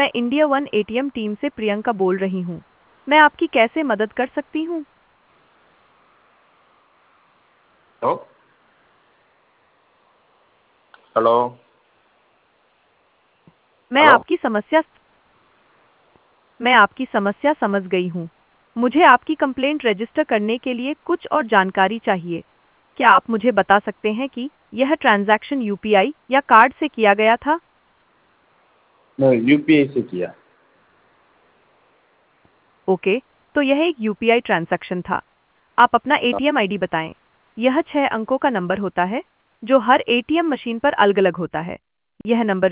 मैं India one ATM team से प्रियंका बोल रही हूँ। मैं आपकी कैसे मदद कर सकती हूँ? हेलो। हेलो। मैं हेलो। आपकी समस्या मैं आपकी समस्या समझ गई हूँ। मुझे आपकी कंप्लेंट रजिस्टर करने के लिए कुछ और जानकारी चाहिए। क्या आप मुझे बता सकते हैं कि यह ट्रांजैक्शन यूपीआई या कार्ड से किया गया था? मैं यूपीआई से किया। ओके, तो यह एक यूपीआई ट्रांजैक्शन था। आप अपना एटीएम आईडी बताएं। यह 6 अंकों का नंबर होता है, जो हर एटीएम मशीन पर अलग-अलग होता है। यह नंबर